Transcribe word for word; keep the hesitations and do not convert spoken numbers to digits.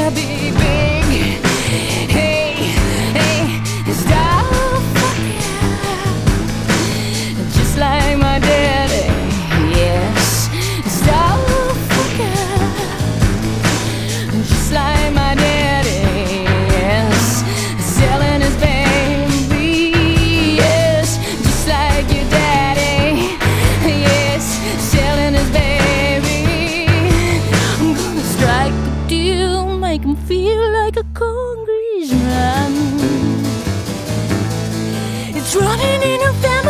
gotta be big. Hey, hey, stop fucking just like my daddy. Yes, stop fucking just like my daddy. Yes, selling his baby. Yes, just like your daddy. Yes, selling his baby. I'm gonna strike a deal, make him feel like a congressman. It's running in a family.